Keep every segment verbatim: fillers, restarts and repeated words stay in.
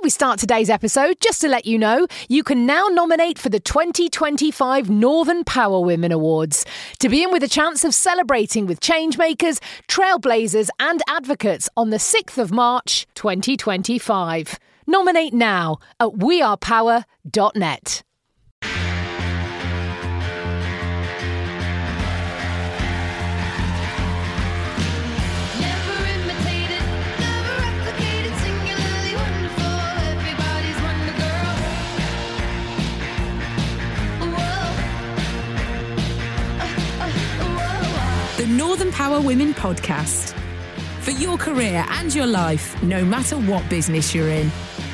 we start today's episode, just to let you know, you can now nominate for the twenty twenty-five Northern Power Women Awards to be in with a chance of celebrating with changemakers, trailblazers and advocates on the sixth of March twenty twenty-five. Nominate now at we are power dot net. The Northern Power Women Podcast. For your career and your life, no matter what business you're in.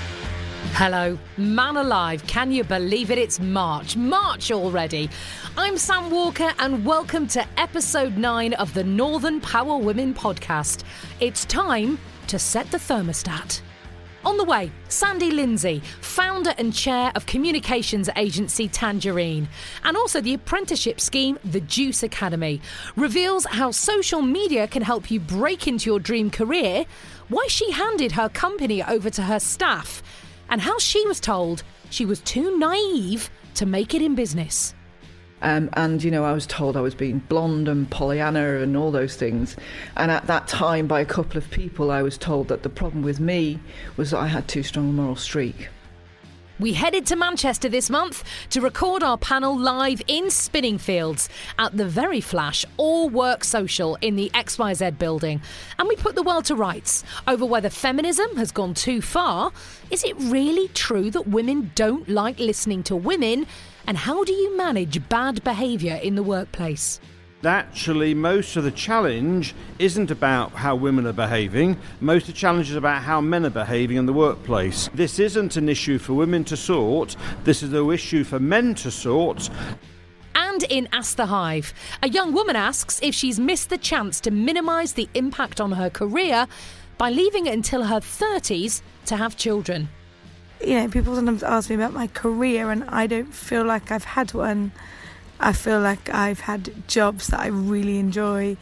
Hello, man alive, can you believe it? It's March. March already. I'm Sam Walker and welcome to episode nine of the Northern Power Women Podcast. It's time to set the thermostat. On the way, Sandy Lindsay, founder and chair of communications agency Tangerine, and also the apprenticeship scheme The Juice Academy, reveals how social media can help you break into your dream career, why she handed her company over to her staff, and how she was told she was too naive to make it in business. Um, and, you know, I was told I was being blonde and Pollyanna and all those things. And at that time, by a couple of people, I was told that the problem with me was that I had too strong a moral streak. We headed to Manchester this month to record our panel live in Spinningfields at the very flash All Work Social in the X Y Z building. And we put the world to rights over whether feminism has gone too far. Is it really true that women don't like listening to women? And how do you manage bad behaviour in the workplace? Actually, most of the challenge isn't about how women are behaving. Most of the challenge is about how men are behaving in the workplace. This isn't an issue for women to sort. This is an issue for men to sort. And in Ask the Hive, a young woman asks if she's missed the chance to minimise the impact on her career by leaving it until her thirties to have children. You know, people sometimes ask me about my career and I don't feel like I've had one. I feel like I've had jobs that I really enjoy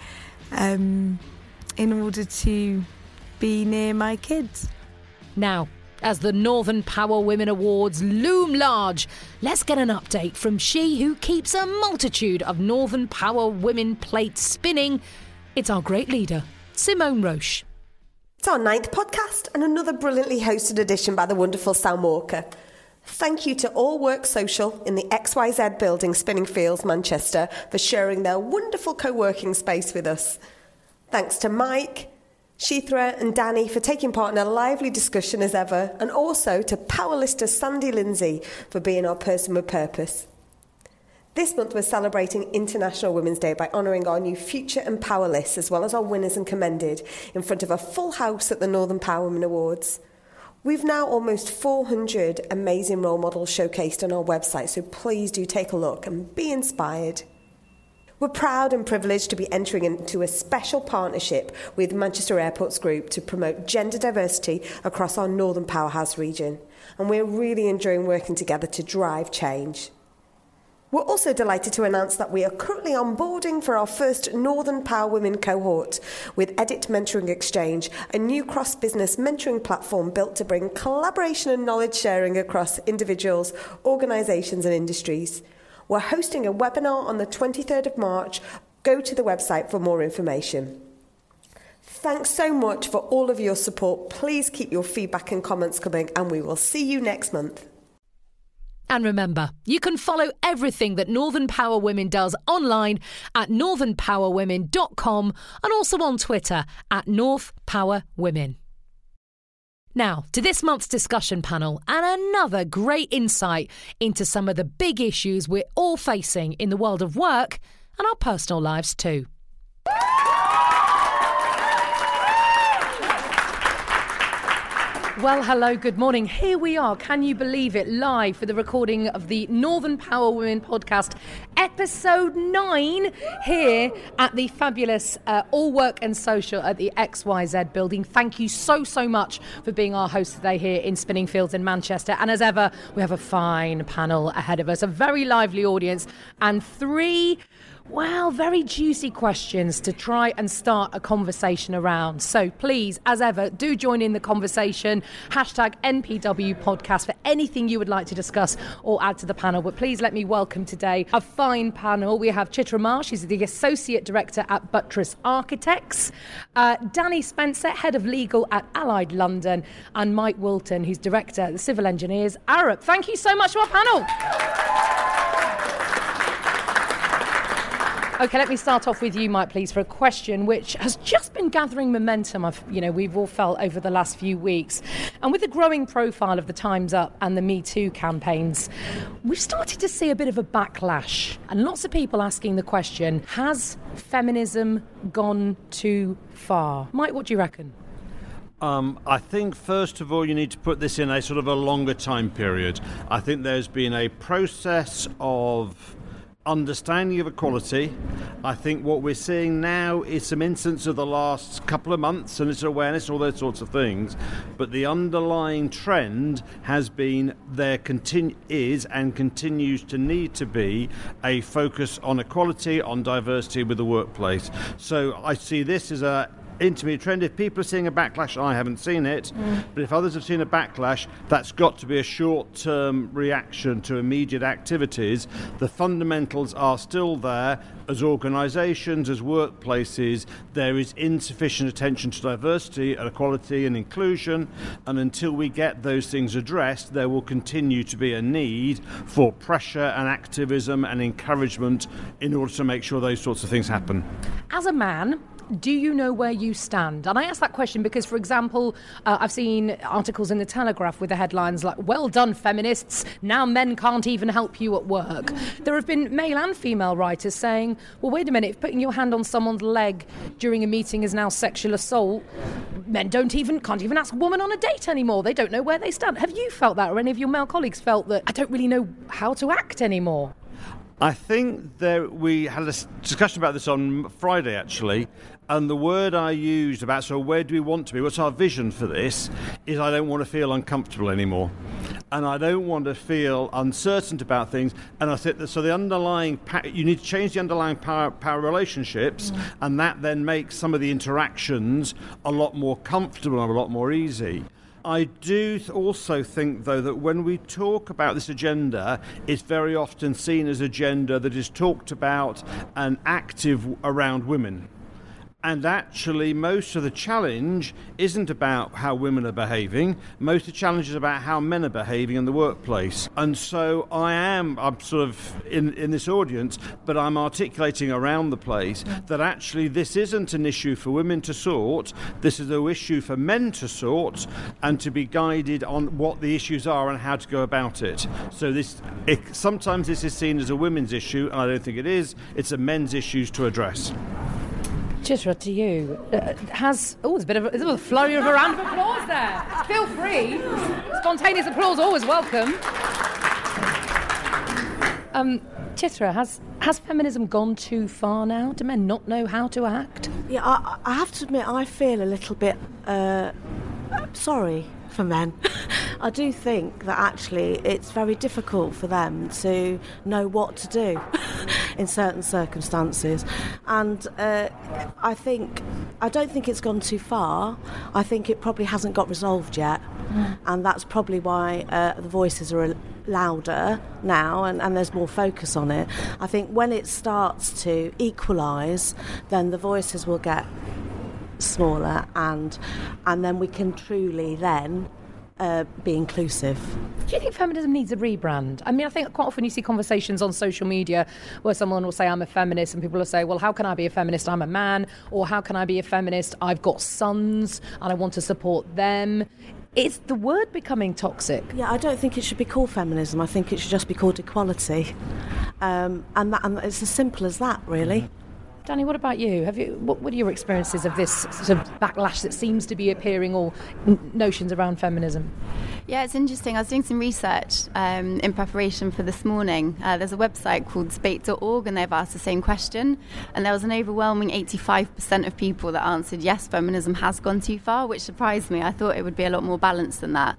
um, in order to be near my kids. Now, as the Northern Power Women Awards loom large, let's get an update from she who keeps a multitude of Northern Power Women plates spinning. It's our great leader, Simone Roche. It's our ninth podcast and another brilliantly hosted edition by the wonderful Sam Walker. Thank you to All Work Social in the X Y Z building, Spinningfields, Manchester, for sharing their wonderful co-working space with us. Thanks to Mike, Sheethra and Danny for taking part in a lively discussion as ever, and also to powerlister Sandy Lindsay for being our person with purpose. This month we're celebrating International Women's Day by honouring our new Future and Powerless, as well as our winners and commended, in front of a full house at the Northern Power Women Awards. We've now almost four hundred amazing role models showcased on our website, so please do take a look and be inspired. We're proud and privileged to be entering into a special partnership with Manchester Airports Group to promote gender diversity across our Northern Powerhouse region, and we're really enjoying working together to drive change. We're also delighted to announce that we are currently onboarding for our first Northern Power Women cohort with Edit Mentoring Exchange, a new cross-business mentoring platform built to bring collaboration and knowledge sharing across individuals, organisations and industries. We're hosting a webinar on the twenty-third of March. Go to the website for more information. Thanks so much for all of your support. Please keep your feedback and comments coming, and we will see you next month. And remember, you can follow everything that Northern Power Women does online at northern power women dot com and also on Twitter at North Power Women. Now, to this month's discussion panel and another great insight into some of the big issues we're all facing in the world of work and our personal lives too. Well, hello, good morning. Here we are, can you believe it, live for the recording of the Northern Power Women Podcast, episode nine, here at the fabulous uh, All Work and Social at the X Y Z building. Thank you so, so much for being our host today here in Spinningfields in Manchester. And as ever, we have a fine panel ahead of us, a very lively audience, and three Well, very juicy questions to try and start a conversation around. So please, as ever, do join in the conversation. Hashtag N P W podcast for anything you would like to discuss or add to the panel. But please let me welcome today a fine panel. We have Chitra Marsh, she's the Associate Director at Buttress Architects, uh, Danny Spencer, Head of Legal at Allied London, and Mike Wilton, who's Director at the Civil Engineers, Arup. Thank you so much to our panel. OK, let me start off with you, Mike, please, for a question which has just been gathering momentum, I've, you know, we've all felt over the last few weeks. And with the growing profile of the Time's Up and the Me Too campaigns, we've started to see a bit of a backlash. And lots of people asking the question, has feminism gone too far? Mike, what do you reckon? Um, I think, first of all, you need to put this in a sort of a longer time period. I think there's been a process of understanding of equality. I think what we're seeing now is some instances of the last couple of months, and it's awareness, all those sorts of things. But the underlying trend has been there continu- is and continues to need to be a focus on equality, on diversity with the workplace. So I see this as a intermediate trend. If people are seeing a backlash, I haven't seen it, mm. but if others have seen a backlash, that's got to be a short-term reaction to immediate activities. The fundamentals are still there. As organisations, as workplaces, there is insufficient attention to diversity, equality and inclusion, and until we get those things addressed, there will continue to be a need for pressure and activism and encouragement in order to make sure those sorts of things happen. As a man, do you know where you stand? And I ask that question because, for example, uh, I've seen articles in the Telegraph with the headlines like, well done, feminists, now men can't even help you at work. There have been male and female writers saying, well, wait a minute, if putting your hand on someone's leg during a meeting is now sexual assault, men don't even, can't even ask a woman on a date anymore. They don't know where they stand. Have you felt that, or any of your male colleagues felt that, I don't really know how to act anymore? I think there, we had a discussion about this on Friday, actually, and the word I used about, so where do we want to be, what's our vision for this, is I don't want to feel uncomfortable anymore. And I don't want to feel uncertain about things. And I think that, so the underlying, you need to change the underlying power, power relationships, mm. and that then makes some of the interactions a lot more comfortable and a lot more easy. I do also think, though, that when we talk about this agenda, it's very often seen as an agenda that is talked about and active around women. And actually, most of the challenge isn't about how women are behaving. Most of the challenge is about how men are behaving in the workplace. And so I am, I'm sort of in, in this audience, but I'm articulating around the place that actually this isn't an issue for women to sort. This is an issue for men to sort and to be guided on what the issues are and how to go about it. So this, it, sometimes this is seen as a women's issue, and I don't think it is. It's a men's issue to address. Chitra, to you, uh, has... Oh, there's a bit of a, there's a flurry of a round of applause there. Feel free. Spontaneous applause, always welcome. Um, Chitra, has, has feminism gone too far now? Do men not know how to act? Yeah, I, I have to admit, I feel a little bit uh, sorry for men. I do think that actually it's very difficult for them to know what to do in certain circumstances, and uh, I think I don't think it's gone too far. I think it probably hasn't got resolved yet, mm. and that's probably why uh, the voices are louder now, and, and there's more focus on it. I think when it starts to equalise, then the voices will get smaller, and and then we can truly then Uh, be inclusive. Do you think feminism needs a rebrand? I mean, I think quite often you see conversations on social media where someone will say, I'm a feminist, and people will say, well, how can I be a feminist? I'm a man. Or how can I be a feminist? I've got sons and I want to support them. Is the word becoming toxic? Yeah, I don't think it should be called feminism. I think it should just be called equality. Um, and, that, and it's as simple as that, really. Mm-hmm. Danny, what about you? Have you? What, what are your experiences of this sort of backlash that seems to be appearing, or n- notions around feminism? Yeah, it's interesting. I was doing some research um, in preparation for this morning. Uh, there's a website called debate dot org, and they've asked the same question. And there was an overwhelming eighty-five percent of people that answered yes, feminism has gone too far, which surprised me. I thought it would be a lot more balanced than that.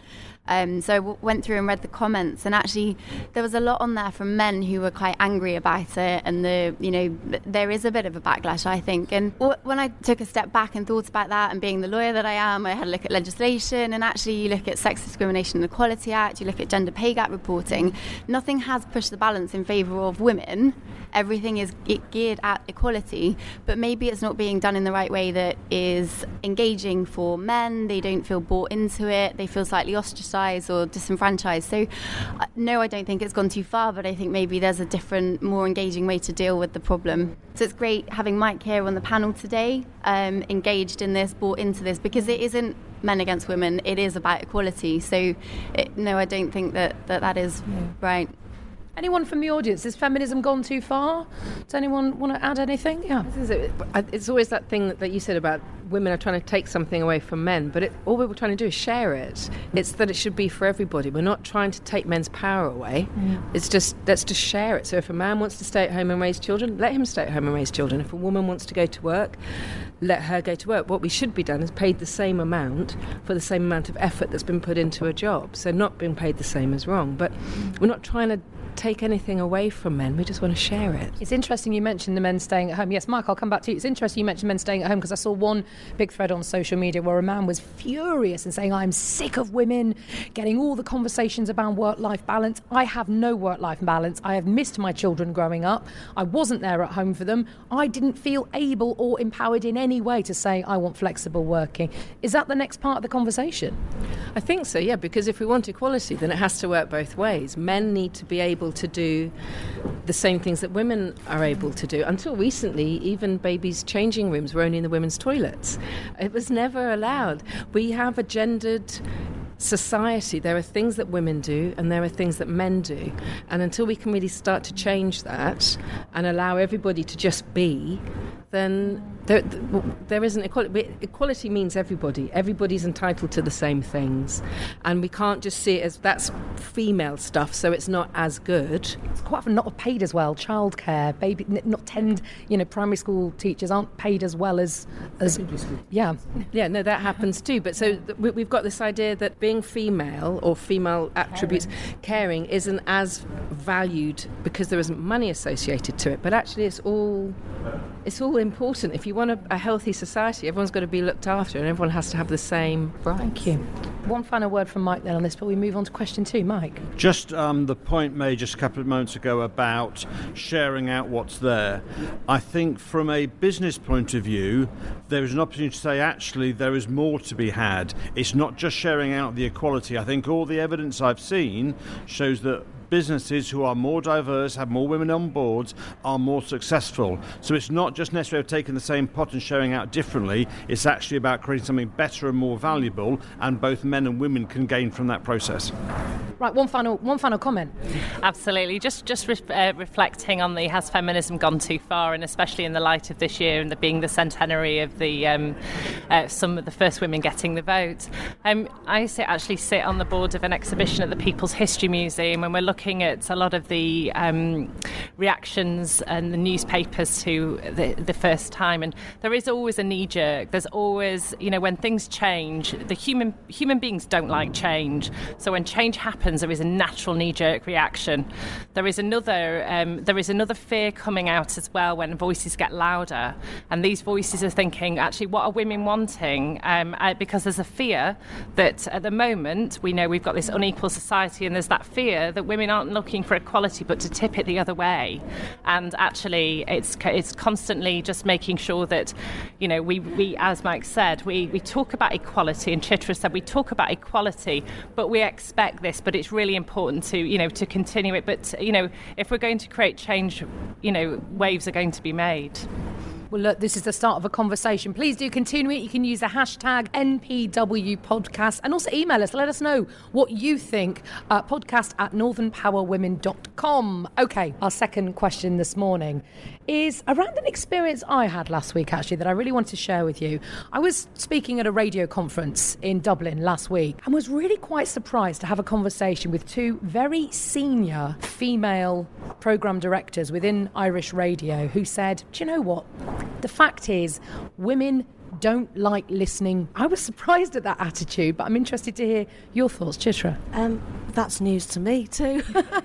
Um, so I w- went through and read the comments, and actually there was a lot on there from men who were quite angry about it, and the you know there is a bit of a backlash, I think. And w- when I took a step back and thought about that, and being the lawyer that I am, I had a look at legislation, and actually you look at Sex Discrimination and Equality Act, you look at gender pay gap reporting, nothing has pushed the balance in favour of women. Everything is geared at equality, but maybe it's not being done in the right way that is engaging for men. They don't feel bought into it. They feel slightly ostracised or disenfranchised. So, uh, no, I don't think it's gone too far, but I think maybe there's a different, more engaging way to deal with the problem. So it's great having Mike here on the panel today, um, engaged in this, bought into this, because it isn't men against women. It is about equality. So, it, no, I don't think that that, that is yeah. right. Anyone from the audience? Has feminism gone too far? Does anyone want to add anything? Yeah. This is it. It's always that thing that, that you said about women are trying to take something away from men, but it, all we're trying to do is share it. It's that it should be for everybody. We're not trying to take men's power away. Mm. It's just, let's just share it. So if a man wants to stay at home and raise children, let him stay at home and raise children. If a woman wants to go to work, let her go to work. What we should be done is paid the same amount for the same amount of effort that's been put into a job. So not being paid the same is wrong. But we're not trying to take anything away from men. We just want to share it. It's interesting you mentioned the men staying at home. Yes, Mike, I'll come back to you. It's interesting you mentioned men staying at home, because I saw one big thread on social media where a man was furious and saying, I'm sick of women getting all the conversations about work-life balance. I have no work-life balance. I have missed my children growing up. I wasn't there at home for them. I didn't feel able or empowered in any way to say I want flexible working. Is that the next part of the conversation? I think so, yeah, because if we want equality, then it has to work both ways. Men need to be able to do the same things that women are able to do. Until recently, even babies' changing rooms were only in the women's toilets. It was never allowed. We have a gendered society. There are things that women do and there are things that men do. And until we can really start to change that and allow everybody to just be, then there, there isn't equality. Equality means everybody. Everybody's entitled to the same things. And we can't just see it as that's female stuff, so it's not as good. It's quite often not paid as well. Childcare, baby, not tend, you know, primary school teachers aren't paid as well as, as yeah. Yeah, no, that happens too. But so th- we've got this idea that being female or female attributes, caring, isn't as valued because there isn't money associated to it. But actually it's all... It's all important. If you want a, a healthy society, everyone's got to be looked after and everyone has to have the same rights. Thank you. One final word from Mike then on this, but we move on to question two. Mike? Just um, the point made just a couple of moments ago about sharing out what's there. I think from a business point of view, there is an opportunity to say, actually, there is more to be had. It's not just sharing out the equality. I think all the evidence I've seen shows that businesses who are more diverse, have more women on boards, are more successful. So it's not just necessarily taking the same pot and sharing out differently, it's actually about creating something better and more valuable, and both men and women can gain from that process. Right, one final one final comment. Absolutely. Just just re- uh, reflecting on the has feminism gone too far, and especially in the light of this year and the, being the centenary of the um, uh, some of the first women getting the vote. Um, I sit, actually sit on the board of an exhibition at the People's History Museum, and we're looking at a lot of the um, reactions and the newspapers to the, the first time, and there is always a knee-jerk. There's always, you know, when things change, the human human beings don't like change. So when change happens, there is a natural knee-jerk reaction. There is another um, there is another fear coming out as well when voices get louder, and these voices are thinking, actually, what are women wanting? Um, uh, because there's a fear that at the moment we know we've got this unequal society, and there's that fear that women aren't looking for equality but to tip it the other way. And actually it's it's constantly just making sure that, you know, we, we as Mike said, we, we talk about equality, and Chitra said we talk about equality, but we expect this, but it's really important to, you know, to continue it. But, you know, if we're going to create change, you know, waves are going to be made. Well, look, this is the start of a conversation. Please do continue it. You can use the hashtag N P W podcast and also email us. Let us know what you think. Uh, podcast at northern power women dot com. OK, our second question this morning is around an experience I had last week, actually, that I really wanted to share with you. I was speaking at a radio conference in Dublin last week and was really quite surprised to have a conversation with two very senior female programme directors within Irish radio who said, do you know what? The fact is, women don't like listening. I was surprised at that attitude, but I'm interested to hear your thoughts, Chitra. Um, that's news to me too.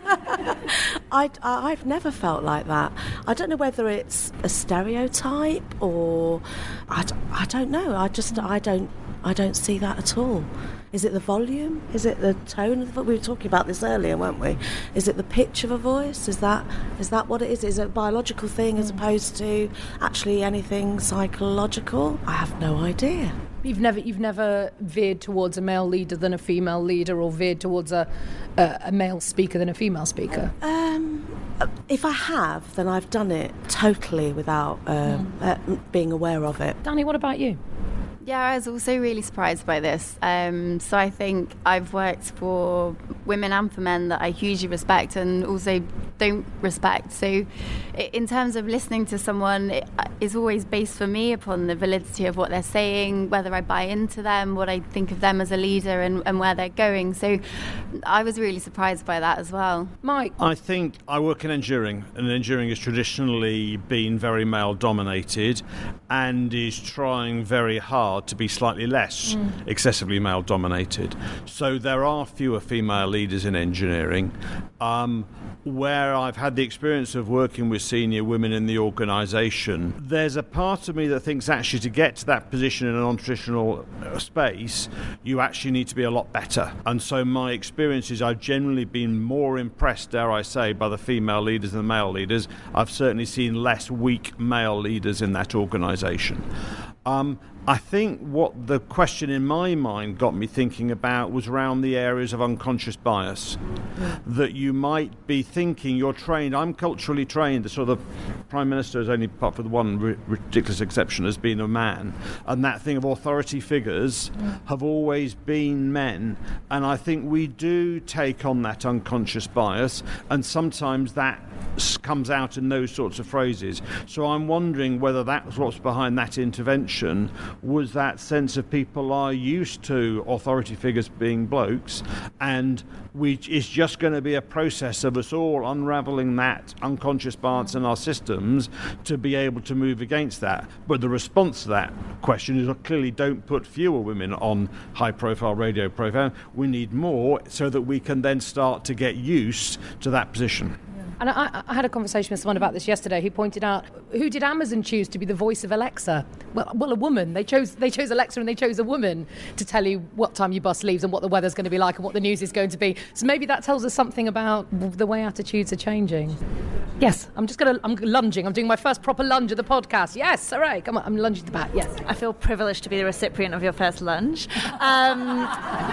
I, I've never felt like that. I don't know whether it's a stereotype or I, d- I don't know. I just I don't I don't see that at all. Is it the volume? Is it the tone of the voice? We were talking about this earlier, weren't we? Is it the pitch of a voice? Is that is that what it is? Is it a biological thing as opposed to actually anything psychological? I have no idea. You've never you've never veered towards a male leader than a female leader, or veered towards a a, a male speaker than a female speaker? Um, if I have, then I've done it totally without uh, mm. uh, being aware of it. Danny, what about you? Yeah, I was also really surprised by this. Um, so I think I've worked for women and for men that I hugely respect and also don't respect. So in terms of listening to someone, it is always based for me upon the validity of what they're saying, whether I buy into them, what I think of them as a leader and, and where they're going. So I was really surprised by that as well. Mike? I think I work in engineering, and engineering has traditionally been very male-dominated and is trying very hard to be slightly less mm. excessively male-dominated. So there are fewer female leaders in engineering. Um, where I've had the experience of working with senior women in the organisation, there's a part of me that thinks actually to get to that position in a non-traditional space, you actually need to be a lot better. And so my experience is I've generally been more impressed, dare I say, by the female leaders than the male leaders. I've certainly seen less weak male leaders in that organisation. Um, I think what the question in my mind got me thinking about was around the areas of unconscious bias. Yeah. That you might be thinking you're trained, I'm culturally trained, the sort of Prime Minister is only, apart from the one r- ridiculous exception, has been a man. And that thing of authority figures yeah. have always been men. And I think we do take on that unconscious bias, and sometimes that comes out in those sorts of phrases. So I'm wondering whether that's what's behind that intervention, was that sense of people are used to authority figures being blokes, and we, it's just going to be a process of us all unravelling that unconscious bias in our systems to be able to move against that. But the response to that question is clearly don't put fewer women on high-profile radio program. We need more so that we can then start to get used to that position. And I, I had a conversation with someone about this yesterday who pointed out, who did Amazon choose to be the voice of Alexa? Well, well, a woman. They chose they chose Alexa, and they chose a woman to tell you what time your bus leaves and what the weather's going to be like and what the news is going to be. So maybe that tells us something about the way attitudes are changing. Yes, I'm just going to, I'm lunging. I'm doing my first proper lunge of the podcast. Yes, all right, come on, I'm lunging to the back, yes. I feel privileged to be the recipient of your first lunge. Um,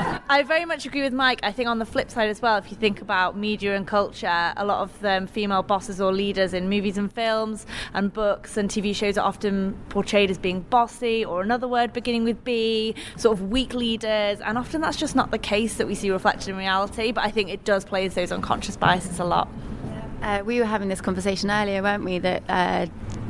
I very much agree with Mike. I think on the flip side as well, if you think about media and culture, a lot of them female bosses or leaders in movies and films and books and T V shows are often portrayed as being bossy, or another word beginning with B, sort of weak leaders, and often that's just not the case that we see reflected in reality, but I think it does play those unconscious biases a lot. Uh, we were having this conversation earlier, weren't we, that uh,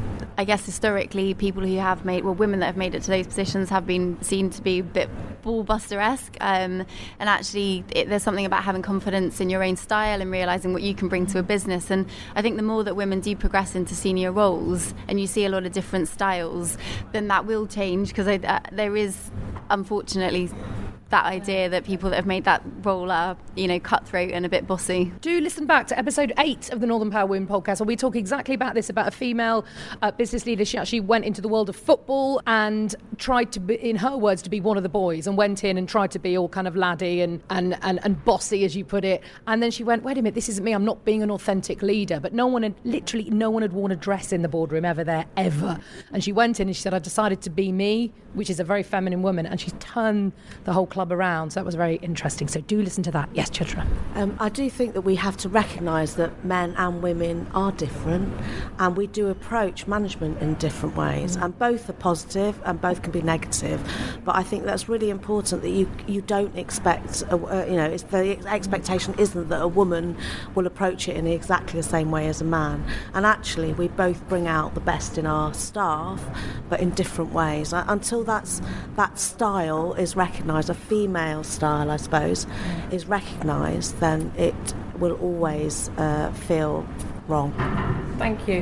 I guess historically people who have made, well, women that have made it to those positions have been seen to be a bit ballbuster-esque, um, and actually it, there's something about having confidence in your own style and realising what you can bring to a business. And I think the more that women do progress into senior roles and you see a lot of different styles, then that will change, because uh, there is unfortunately that idea that people that have made that role are, you know, cutthroat and a bit bossy. Do listen back to episode eight of the Northern Power Women podcast, where we talk exactly about this, about a female uh, business leader. She actually went into the world of football and tried to be, in her words, to be one of the boys, and went in and tried to be all kind of laddie and, and, and, and bossy, as you put it. And then she went, wait a minute, this isn't me, I'm not being an authentic leader. But no one had, literally no one had worn a dress in the boardroom ever there, ever. And she went in and she said, I decided to be me, which is a very feminine woman, and she turned the whole club around. So that was very interesting. So do listen to that. Yes, Chitra. Um, I do think that we have to recognise that men and women are different, and we do approach management in different ways, mm. and both are positive and both can be negative. But I think that's really important, that you you don't expect, a, uh, you know, it's the expectation isn't that a woman will approach it in exactly the same way as a man. And actually, we both bring out the best in our staff, but in different ways. Until that's that style is recognised, a female style, I suppose, mm. is recognised, then it will always uh, feel wrong. Thank you.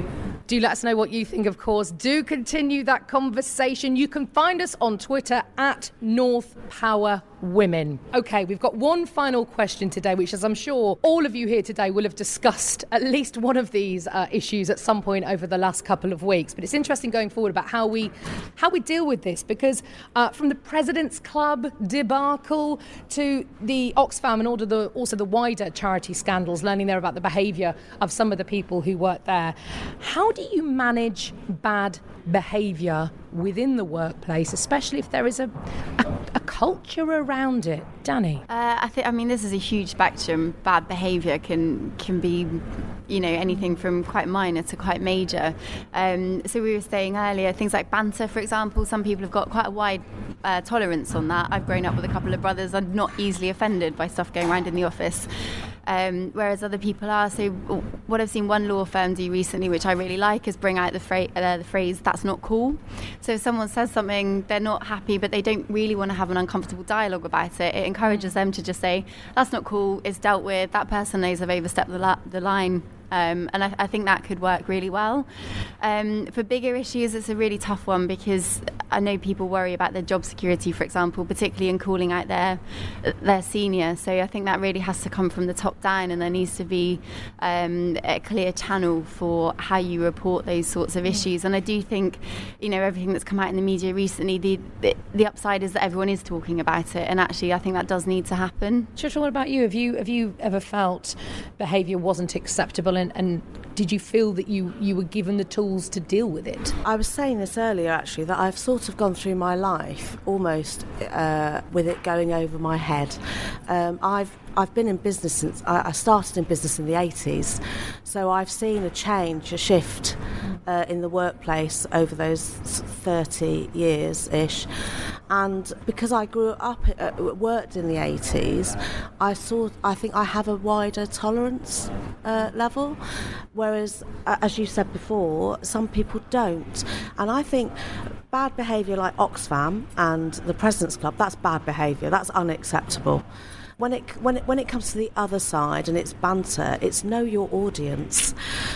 Do let us know what you think, of course. Do continue that conversation. You can find us on Twitter at North Power Women. OK, we've got one final question today, which, as I'm sure all of you here today will have discussed at least one of these uh, issues at some point over the last couple of weeks. But it's interesting going forward about how we how we deal with this, because uh, from the President's Club debacle to the Oxfam and all the, also the wider charity scandals, learning there about the behaviour of some of the people who work there. How do you manage bad behaviour within the workplace, especially if there is a, a, a culture around it? Danny? Uh, I think, I mean, this is a huge spectrum. Bad behaviour can can be, you know, anything from quite minor to quite major. Um, so we were saying earlier, things like banter, for example, some people have got quite a wide uh, tolerance on that. I've grown up with a couple of brothers. I'm not easily offended by stuff going around in the office. Um, whereas other people are. So what I've seen one law firm do recently, which I really like, is bring out the, fra- uh, the phrase, that's not cool. So if someone says something, they're not happy, but they don't really want to have an uncomfortable dialogue about it, it encourages them to just say, that's not cool, it's dealt with, that person knows I've overstepped the, la- the line. Um, and I, I think that could work really well. Um, for bigger issues, it's a really tough one, because I know people worry about their job security, for example, particularly in calling out their their senior. So I think that really has to come from the top down, and there needs to be um, a clear channel for how you report those sorts of issues. And I do think, you know, everything that's come out in the media recently, the the, the upside is that everyone is talking about it, and actually I think that does need to happen. Trisha, what about you? Have you have you ever felt behaviour wasn't acceptable? And, and did you feel that you, you were given the tools to deal with it? I was saying this earlier, actually, that I've sort of gone through my life almost uh, with it going over my head. Um, I've I've been in business since I, I started in business in the eighties, so I've seen a change, a shift uh, in the workplace over those thirty years-ish. And because I grew up, uh, worked in the eighties, I saw. I think I have a wider tolerance uh, level, whereas, uh, as you said before, some people don't. And I think bad behaviour like Oxfam and the President's Club, that's bad behaviour. That's unacceptable. When it when it when it comes to the other side and it's banter, it's know your audience.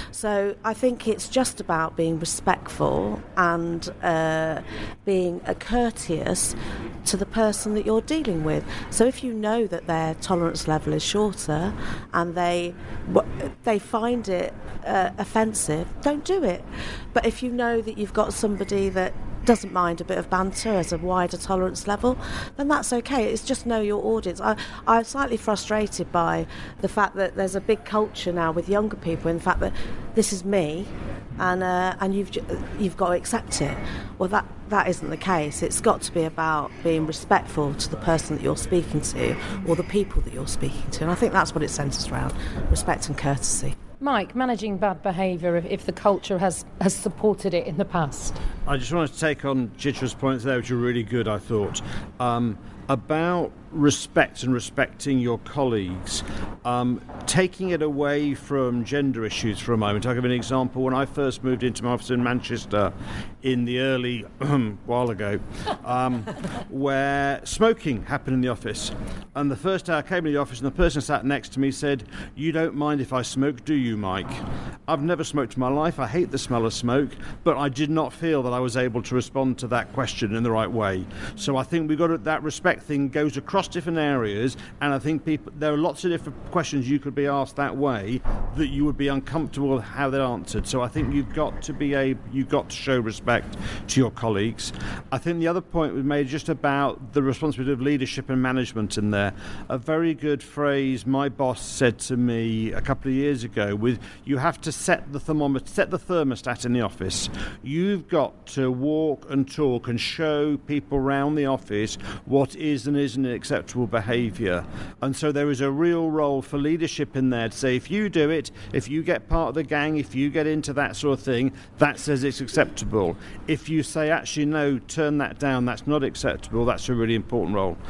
So I think it's just about being respectful and uh, being uh, courteous to the person that you're dealing with. So if you know that their tolerance level is shorter and they they find it uh, offensive, don't do it. But if you know that you've got somebody that doesn't mind a bit of banter as a wider tolerance level, then that's okay. It's just know your audience. I, I'm slightly frustrated by the fact that there's a big culture now with younger people in the fact that this is me and uh, and you've you've got to accept it. Well, that that isn't the case. It's got to be about being respectful to the person that you're speaking to or the people that you're speaking to, and I think that's what it centres around, respect and courtesy. Mike, managing bad behaviour if, if the culture has, has supported it in the past? I just wanted to take on Chitra's points there, which are really good, I thought, um, about respect and respecting your colleagues, um, taking it away from gender issues for a moment. I'll give an example. When I first moved into my office in Manchester in the early, while ago, um, where smoking happened in the office. And the first day I came to the office and the person sat next to me said, "You don't mind if I smoke, do you, Mike?" I've never smoked in my life. I hate the smell of smoke, but I did not feel that I was able to respond to that question in the right way. So I think we've got to, that respect thing goes across different areas, and I think people, there are lots of different questions you could be asked that way that you would be uncomfortable with how they're answered. So I think you've got to be a you've got to show respect to your colleagues. I think the other point was made just about the responsibility of leadership and management in there. A very good phrase my boss said to me a couple of years ago with, you have to set the thermometer, set the thermostat in the office. You've got to walk and talk and show people around the office what is and isn't acceptable behaviour. And so there is a real role for leadership in there to say, if you do it, if you get part of the gang, if you get into that sort of thing, that says it's acceptable. If you say, actually, no, turn that down, that's not acceptable, that's a really important role.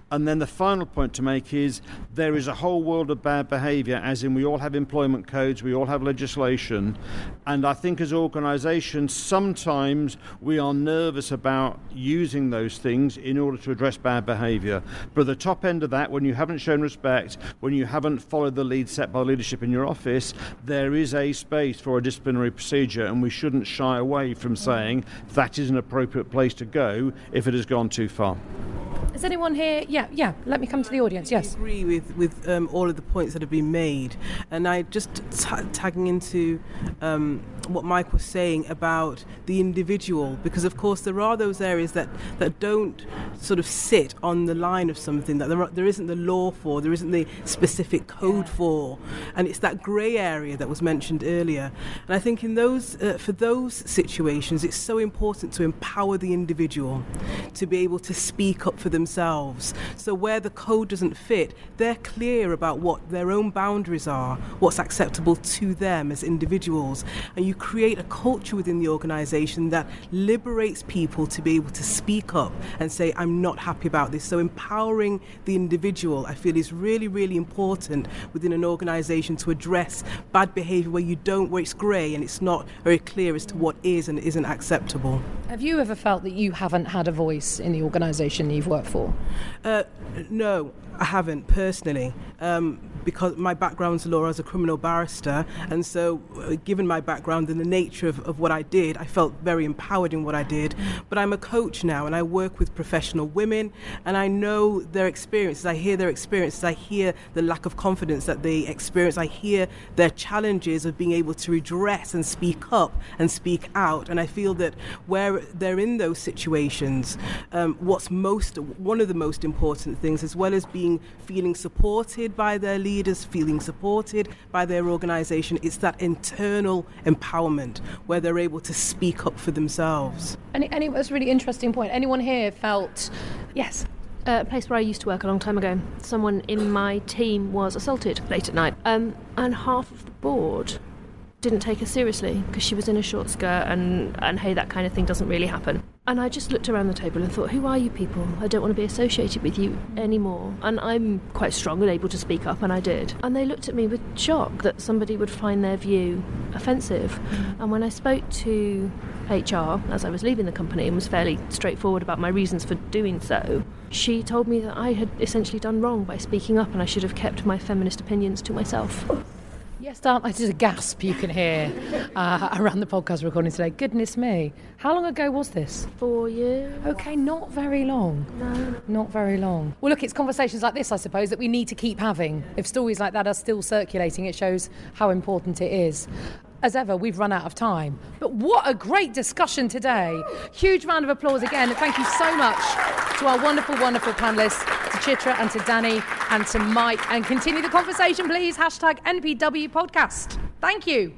And then the final point to make is there is a whole world of bad behaviour, as in we all have employment codes, we all have legislation, and I think as organisations sometimes we are nervous about using those things in order to address bad behaviour. But at the top end of that, when you haven't shown respect, when you haven't followed the lead set by leadership in your office, there is a space for a disciplinary procedure, and we shouldn't shy away from saying that is an appropriate place to go if it has gone too far. Is anyone here? Yeah, yeah. Let me come to the audience. Yes. I agree with with um, all of the points that have been made, and I just t- tagging into um, what Mike was saying about the individual, because of course there are those areas that, that don't sort of sit on the line of something that there, are, there isn't the law for, there isn't the specific code yeah. for, and it's that grey area that was mentioned earlier. And I think in those uh, for those situations, it's so important to empower the individual to be able to speak up for themselves. So where the code doesn't fit, they're clear about what their own boundaries are, what's acceptable to them as individuals, and you create a culture within the organisation that liberates people to be able to speak up and say, I'm not happy about this. So empowering the individual, I feel, is really, really important within an organisation to address bad behaviour where you don't, where it's grey and it's not very clear as to what is and isn't acceptable. Have you ever felt that you haven't had a voice in the organisation you've worked for? Uh, no, I haven't personally, um, because my background's law as a criminal barrister, and so uh, given my background and the nature of, of what I did, I felt very empowered in what I did. But I'm a coach now, and I work with professional women, and I know their experiences. I hear their experiences. I hear the lack of confidence that they experience. I hear their challenges of being able to redress and speak up and speak out. And I feel that where they're in those situations, um, what's most one of the most important things, as well as being feeling supported by their leaders, feeling supported by their organisation, it's that internal empowerment where they're able to speak up for themselves. And, and it was a really interesting point. Anyone here felt, yes? Uh, a place where I used to work a long time ago, someone in my team was assaulted late at night, um, and half of the board didn't take her seriously because she was in a short skirt, and, and hey, that kind of thing doesn't really happen. And I just looked around the table and thought, who are you people? I don't want to be associated with you anymore. And I'm quite strong and able to speak up, and I did. And they looked at me with shock that somebody would find their view offensive. Mm. And when I spoke to H R as I was leaving the company and was fairly straightforward about my reasons for doing so, she told me that I had essentially done wrong by speaking up, and I should have kept my feminist opinions to myself. Yes, darling, I did a gasp you can hear uh, around the podcast recording today. Goodness me. How long ago was this? Four years. Okay, not very long. No. Not very long. Well, look, it's conversations like this, I suppose, that we need to keep having. If stories like that are still circulating, it shows how important it is. As ever, we've run out of time. But what a great discussion today. Huge round of applause again. And thank you so much to our wonderful, wonderful panellists, to Chitra and to Danny and to Mike. And continue the conversation, please. Hashtag N P W podcast. Thank you.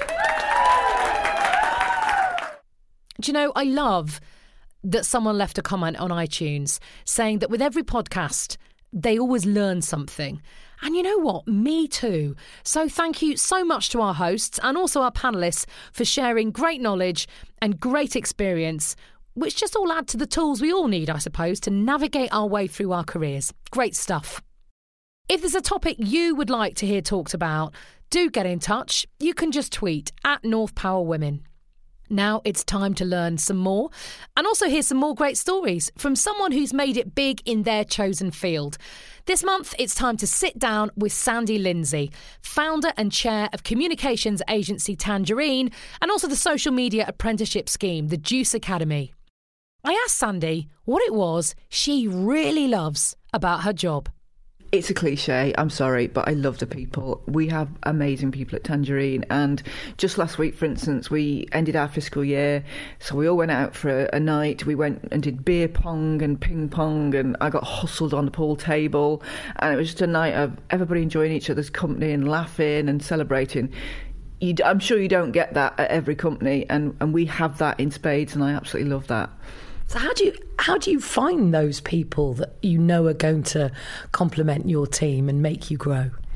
Do you know, I love that someone left a comment on iTunes saying that with every podcast, they always learn something. And you know what? Me too. So thank you so much to our hosts and also our panellists for sharing great knowledge and great experience, which just all add to the tools we all need, I suppose, to navigate our way through our careers. Great stuff. If there's a topic you would like to hear talked about, do get in touch. You can just tweet at North Power Women. Now it's time to learn some more and also hear some more great stories from someone who's made it big in their chosen field. This month, it's time to sit down with Sandy Lindsay, founder and chair of communications agency Tangerine and also the social media apprenticeship scheme, the Juice Academy. I asked Sandy what it was she really loves about her job. It's a cliche, I'm sorry, but I love the people. We have amazing people at Tangerine, and just last week, for instance, we ended our fiscal year, so we all went out for a, a night. We went and did beer pong and ping pong, and I got hustled on the pool table, and it was just a night of everybody enjoying each other's company and laughing and celebrating. You, I'm sure you don't get that at every company, and, and we have that in spades, and I absolutely love that. So how do you how do you find those people that you know are going to complement your team and make you grow?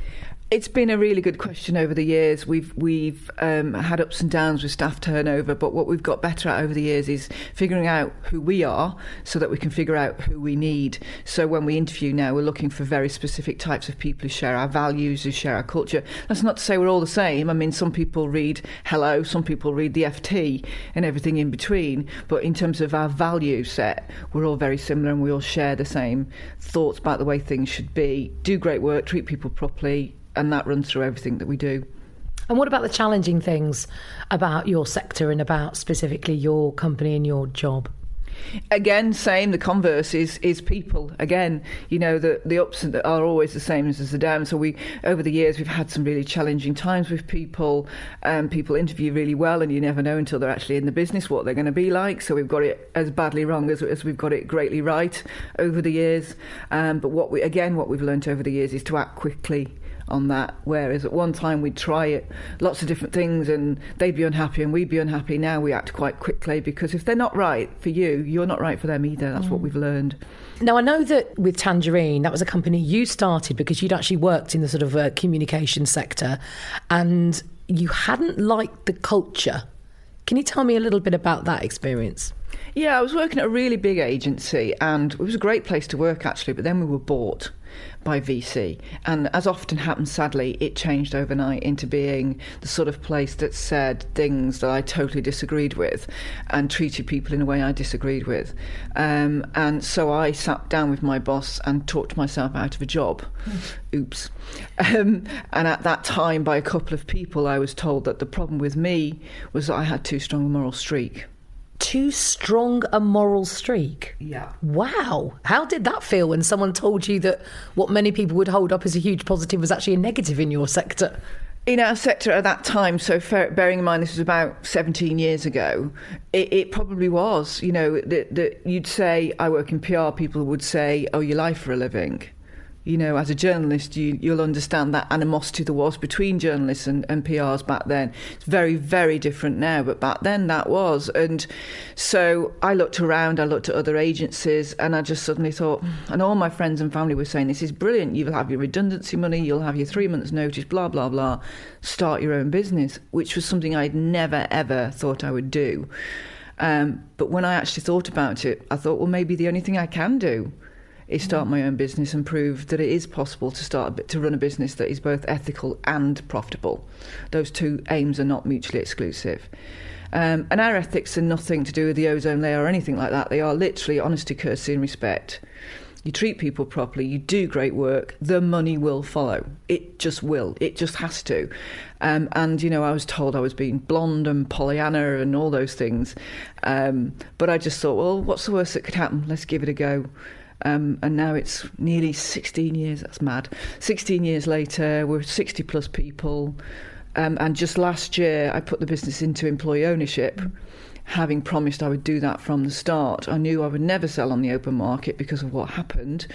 It's been a really good question over the years. We've we've um, had ups and downs with staff turnover, but what we've got better at over the years is figuring out who we are so that we can figure out who we need. So when we interview now, we're looking for very specific types of people who share our values, who share our culture. That's not to say we're all the same. I mean, some people read Hello, some people read the F T and everything in between. But in terms of our value set, we're all very similar and we all share the same thoughts about the way things should be. Do great work, treat people properly, and that runs through everything that we do. And what about the challenging things about your sector and about specifically your company and your job? Again, same. The converse is is people. Again, you know, the the ups are always the same as the downs. So we, over the years, we've had some really challenging times with people. Um, people interview really well, and you never know until they're actually in the business what they're going to be like. So we've got it as badly wrong as, as we've got it greatly right over the years. Um, but what we again, what we've learnt over the years is to act quickly on that, whereas at one time we'd try it lots of different things and they'd be unhappy and we'd be unhappy. Now we act quite quickly because if they're not right for you, you're not right for them either. That's mm. what we've learned. Now I know that with Tangerine, that was a company you started because you'd actually worked in the sort of uh, communication sector and you hadn't liked the culture. Can you tell me a little bit about that experience? Yeah, I was working at a really big agency and it was a great place to work actually, but then we were bought by V C, and as often happens sadly, it changed overnight into being the sort of place that said things that I totally disagreed with and treated people in a way I disagreed with, um, and so I sat down with my boss and talked myself out of a job. Oops. Um, and at that time, by a couple of people, I was told that the problem with me was that I had too strong a moral streak. Too strong a moral streak? Yeah. Wow. How did that feel when someone told you that what many people would hold up as a huge positive was actually a negative in your sector? In our sector at that time, so bearing in mind this was about seventeen years ago, it, it probably was. You know, that, that you'd say, I work in P R, people would say, oh, you lie for a living. You know, as a journalist, you, you'll understand that animosity there was between journalists and, and P Rs back then. It's very, very different now, but back then that was. And so I looked around, I looked at other agencies, and I just suddenly thought, and all my friends and family were saying, this is brilliant, you'll have your redundancy money, you'll have your three months notice, blah, blah, blah, start your own business, which was something I'd never, ever thought I would do. Um, but when I actually thought about it, I thought, well, maybe the only thing I can do is start my own business and prove that it is possible to start a, to run a business that is both ethical and profitable. Those two aims are not mutually exclusive. Um, and our ethics are nothing to do with the ozone layer or anything like that. They are literally honesty, courtesy and respect. You treat people properly, you do great work, the money will follow. It just will. It just has to. Um, and, you know, I was told I was being blonde and Pollyanna and all those things. Um, but I just thought, well, what's the worst that could happen? Let's give it a go. Um, and now it's nearly sixteen years, that's mad. sixteen years later, we're sixty plus people. Um, and just last year, I put the business into employee ownership, having promised I would do that from the start. I knew I would never sell on the open market because of what happened.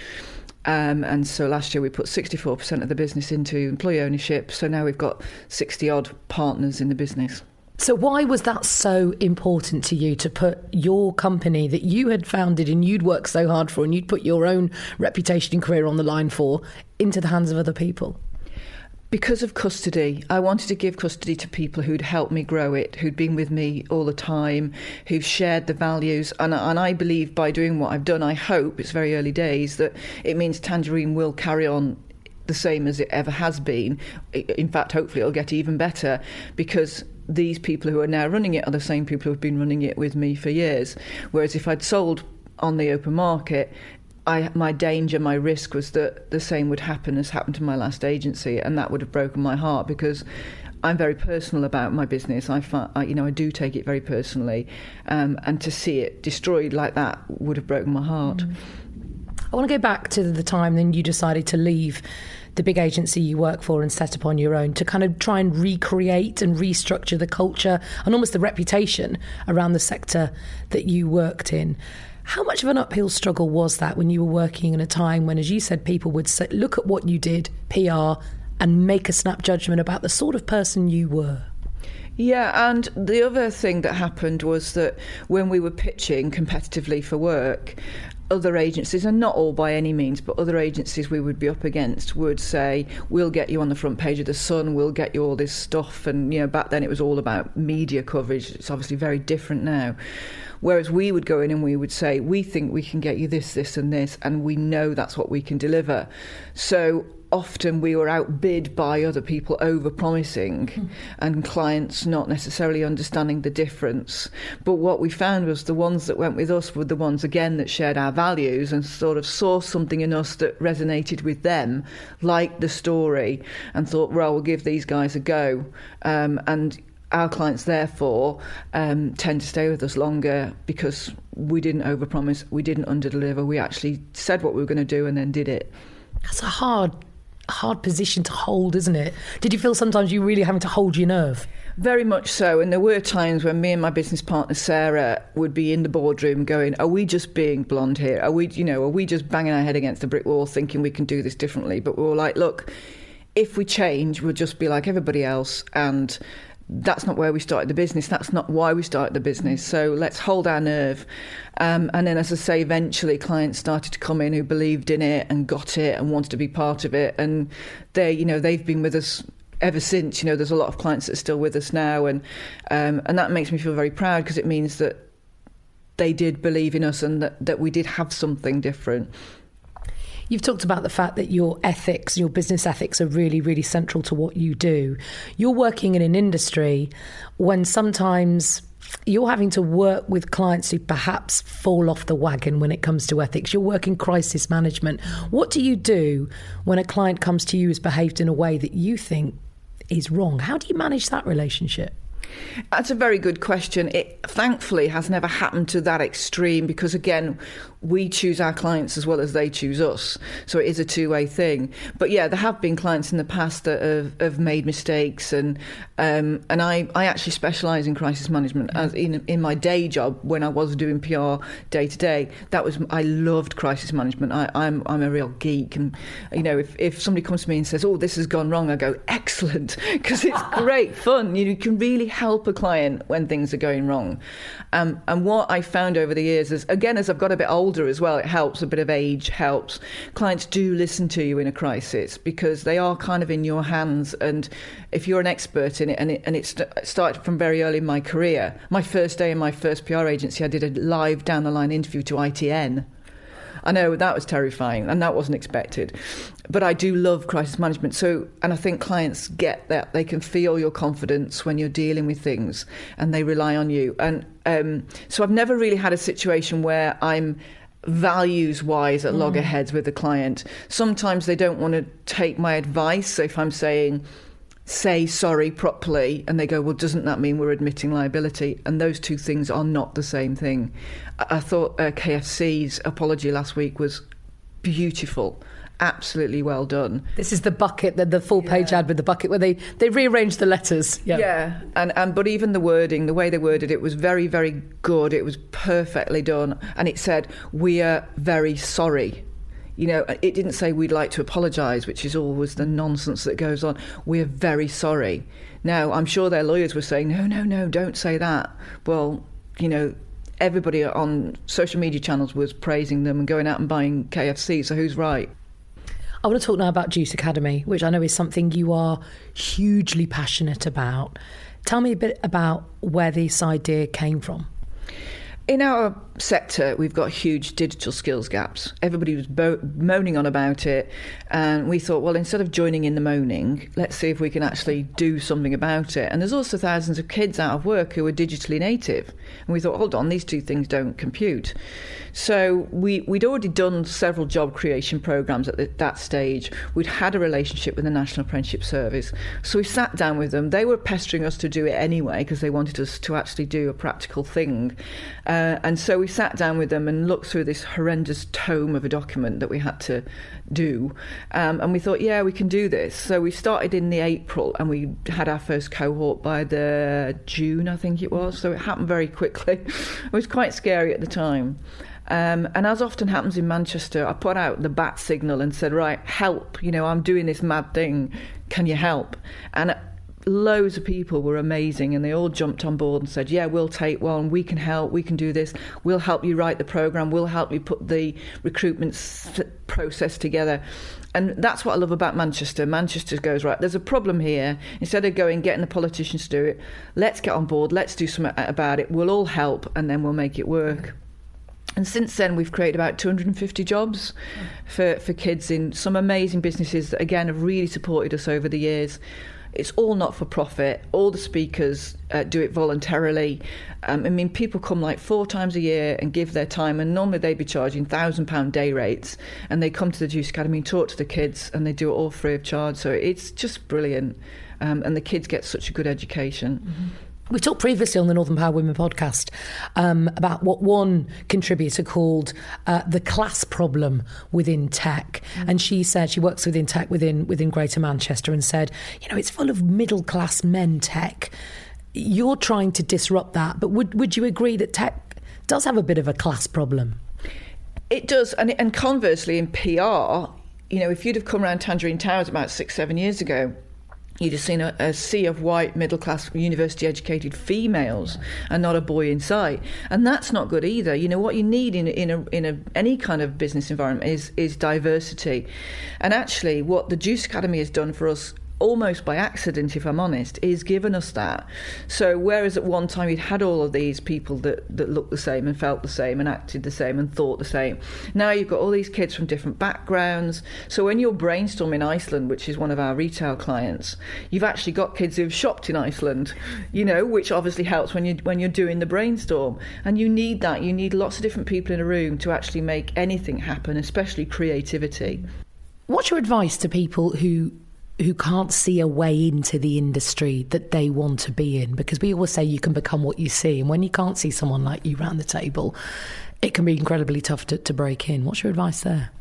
Um, and so last year we put sixty-four percent of the business into employee ownership. So now we've got sixty odd partners in the business. So why was that so important to you to put your company that you had founded and you'd worked so hard for and you'd put your own reputation and career on the line for into the hands of other people? Because of custody. I wanted to give custody to people who'd helped me grow it, who'd been with me all the time, who've shared the values. And, and I believe by doing what I've done, I hope, it's very early days, that it means Tangerine will carry on the same as it ever has been. In fact, hopefully it'll get even better because these people who are now running it are the same people who have been running it with me for years. Whereas if I'd sold on the open market, I, my danger, my risk was that the same would happen as happened to my last agency, and that would have broken my heart because I'm very personal about my business. I, find, I you know, I do take it very personally, um, and to see it destroyed like that would have broken my heart. Mm. I want to go back to the time then you decided to leave the big agency you work for and set up on your own to kind of try and recreate and restructure the culture and almost the reputation around the sector that you worked in. How much of an uphill struggle was that when you were working in a time when, as you said, people would say, look at what you did, P R, and make a snap judgment about the sort of person you were? Yeah, and the other thing that happened was that when we were pitching competitively for work, other agencies, and not all by any means, but other agencies we would be up against would say, we'll get you on the front page of The Sun, we'll get you all this stuff. And, you know, back then it was all about media coverage. It's obviously very different now. Whereas we would go in and we would say, we think we can get you this, this and this, and we know that's what we can deliver. So often we were outbid by other people over-promising mm. and clients not necessarily understanding the difference. But what we found was the ones that went with us were the ones, again, that shared our values and sort of saw something in us that resonated with them, liked the story, and thought, well, we'll give these guys a go. Um, and our clients, therefore, um, tend to stay with us longer because we didn't overpromise, we didn't underdeliver, we actually said what we were going to do and then did it. That's a hard hard position to hold, isn't it? Did you feel sometimes you really having to hold your nerve? Very much so. And there were times when me and my business partner Sarah would be in the boardroom going, are we just being blonde here? Are we, you know, are we just banging our head against the brick wall thinking we can do this differently? But we were like, look, if we change, we'll just be like everybody else, and that's not where we started the business. That's not why we started the business. So let's hold our nerve. Um, and then, as I say, eventually clients started to come in who believed in it and got it and wanted to be part of it. And they, you know, they've been with us ever since. You know, there's a lot of clients that are still with us now. And, um, and that makes me feel very proud because it means that they did believe in us and that, that we did have something different. You've talked about the fact that your ethics, your business ethics are really, really central to what you do. You're working in an industry when sometimes you're having to work with clients who perhaps fall off the wagon when it comes to ethics. You're working crisis management. What do you do when a client comes to you who's behaved in a way that you think is wrong? How do you manage that relationship? That's a very good question. It thankfully has never happened to that extreme because, again, we choose our clients as well as they choose us. So it is a two-way thing. But yeah, there have been clients in the past that have, have made mistakes, and um, and I, I actually specialise in crisis management. As in in my day job when I was doing P R day to day. That was I loved crisis management. I, I'm I'm a real geek, and you know if, if somebody comes to me and says, "Oh, this has gone wrong," I go, "Excellent," because it's great fun. You can really help a client when things are going wrong. Um, and what I found over the years is, again, as I've got a bit older as well, it helps, a bit of age helps. Clients do listen to you in a crisis because they are kind of in your hands. And if you're an expert in it, and it, and it st- started from very early in my career, my first day in my first P R agency, I did a live down the line interview to I T N. I know that was terrifying and that wasn't expected, but I do love crisis management. So, and I think clients get that. They can feel your confidence when you're dealing with things and they rely on you. And um, so I've never really had a situation where I'm values wise at mm. loggerheads with the client. Sometimes they don't want to take my advice. So if I'm saying, say sorry properly, and they go, well, doesn't that mean we're admitting liability? And those two things are not the same thing. I, I thought uh, K F C's apology last week was beautiful, absolutely well done. This is the bucket, the, the full page yeah. ad with the bucket where they, they rearranged the letters. Yeah, yeah. And, and but even the wording, the way they worded it was very, very good. It was perfectly done. And it said, we are very sorry. You know, it didn't say we'd like to apologise, which is always the nonsense that goes on. We're very sorry. Now, I'm sure their lawyers were saying, no, no, no, don't say that. Well, you know, everybody on social media channels was praising them and going out and buying K F C, so who's right? I want to talk now about Juice Academy, which I know is something you are hugely passionate about. Tell me a bit about where this idea came from. In our sector, we've got huge digital skills gaps. Everybody was bo- moaning on about it, and we thought, well, instead of joining in the moaning, let's see if we can actually do something about it. And there's also thousands of kids out of work who are digitally native. And we thought, hold on, these two things don't compute. So we, we'd already done several job creation programmes at the, that stage. We'd had a relationship with the National Apprenticeship Service. So we sat down with them. They were pestering us to do it anyway because they wanted us to actually do a practical thing. Uh, and so we sat down with them and looked through this horrendous tome of a document that we had to do. Um, and we thought, yeah, we can do this. So we started in the April and we had our first cohort by the June, I think it was. So it happened very quickly. It was quite scary at the time. Um, and as often happens in Manchester, I put out the bat signal and said, right, help, you know, I'm doing this mad thing. Can you help? And loads of people were amazing, and they all jumped on board and said, yeah, we'll take one, we can help, we can do this, we'll help you write the programme, we'll help you put the recruitment s- process together. And that's what I love about Manchester. Manchester goes, right, there's a problem here. Instead of going, getting the politicians to do it, let's get on board, let's do something about it, we'll all help, and then we'll make it work. And since then, we've created about two hundred fifty jobs for, for kids in some amazing businesses that, again, have really supported us over the years. It's all not for profit. All the speakers uh, do it voluntarily. Um, I mean, people come like four times a year and give their time, and normally they'd be charging one thousand pounds day rates, and they come to the Juice Academy and talk to the kids, and they do it all free of charge. So it's just brilliant. Um, and the kids get such a good education. Mm-hmm. We talked previously on the Northern Power Women podcast um, about what one contributor called uh, the class problem within tech. Mm. And she said, she works within tech within within Greater Manchester, and said, you know, it's full of middle-class men tech. You're trying to disrupt that. But would, would you agree that tech does have a bit of a class problem? It does. And, and conversely, in P R, you know, if you'd have come around Tangerine Towers about six, seven years ago, you'd have seen a, a sea of white, middle-class, university-educated females and not a boy in sight. And that's not good either. You know, what you need in, in, a, in a, any kind of business environment is, is diversity. And actually, what the Juice Academy has done for us, almost by accident, if I'm honest, is given us that. So whereas at one time you'd had all of these people that, that looked the same and felt the same and acted the same and thought the same, now you've got all these kids from different backgrounds. So when you're brainstorming Iceland, which is one of our retail clients, you've actually got kids who've shopped in Iceland, you know, which obviously helps when you when you're doing the brainstorm. And you need that. You need lots of different people in a room to actually make anything happen, especially creativity. What's your advice to people who who can't see a way into the industry that they want to be in? Because we always say you can become what you see, and when you can't see someone like you round the table, it can be incredibly tough to, to break in. What's your advice there?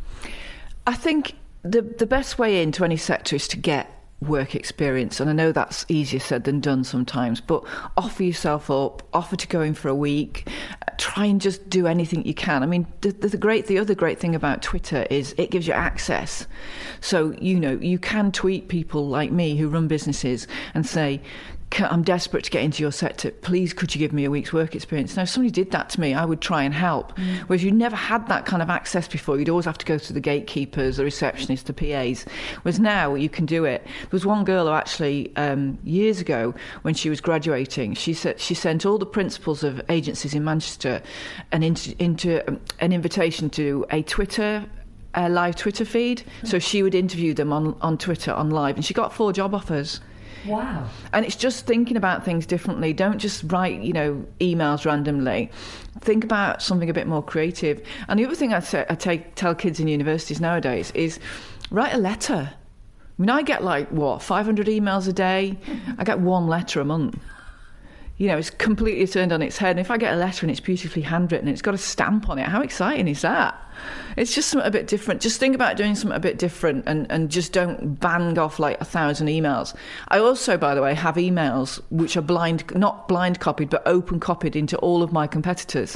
I think the the best way into any sector is to get work experience, and I know that's easier said than done sometimes, but offer yourself up, offer to go in for a week, try and just do anything you can. I mean, the, the great the other great thing about Twitter is it gives you access. So, you know, you can tweet people like me who run businesses and say, I'm desperate to get into your sector, please could you give me a week's work experience? Now if somebody did that to me, I would try and help. Mm. Whereas you never had that kind of access before. You'd always have to go to the gatekeepers, the receptionists, the P As. Whereas now you can do it. There was one girl who actually um, years ago when she was graduating, she said she sent all the principals of agencies in Manchester an into, into um, an invitation to a Twitter a live Twitter feed. Mm. So she would interview them on, on Twitter on live, and she got four job offers. Wow. And it's just thinking about things differently. Don't just write, you know, emails randomly. Think about something a bit more creative. And the other thing I, say, I take, tell kids in universities nowadays is write a letter. I mean, I get like, what, five hundred emails a day? I get one letter a month. You know, it's completely turned on its head. And if I get a letter and it's beautifully handwritten and it's got a stamp on it, how exciting is that? It's just something a bit different. Just think about doing something a bit different, and, and just don't bang off like a thousand emails. I also, by the way, have emails which are blind, not blind copied, but open copied into all of my competitors.